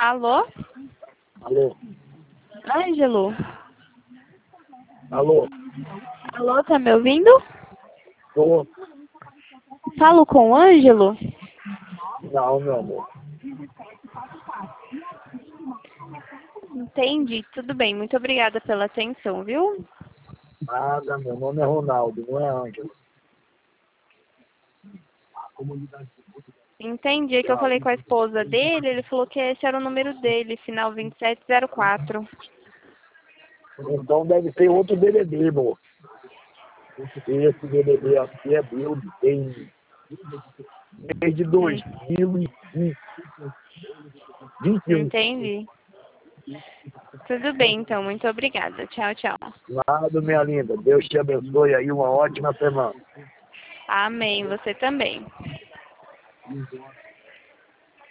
Alô? Alô? Ângelo? Alô? Alô, tá me ouvindo? Tô? Falo com o Ângelo? Não, meu amor. Entendi, tudo bem. Muito obrigada pela atenção, viu? Nada, meu nome é Ronaldo, não é Ângelo. Entendi, é que eu Tchau. falei com a esposa dele, ele falou que esse era o número dele, final 2704. Então deve ser outro BBB, amor. Esse BBB aqui é meu, tem desde Hum, 2021. Entendi. Tudo bem, então. Muito obrigada. Tchau, tchau. Nada, minha linda. Deus te abençoe aí, uma ótima semana. Amém. Você também.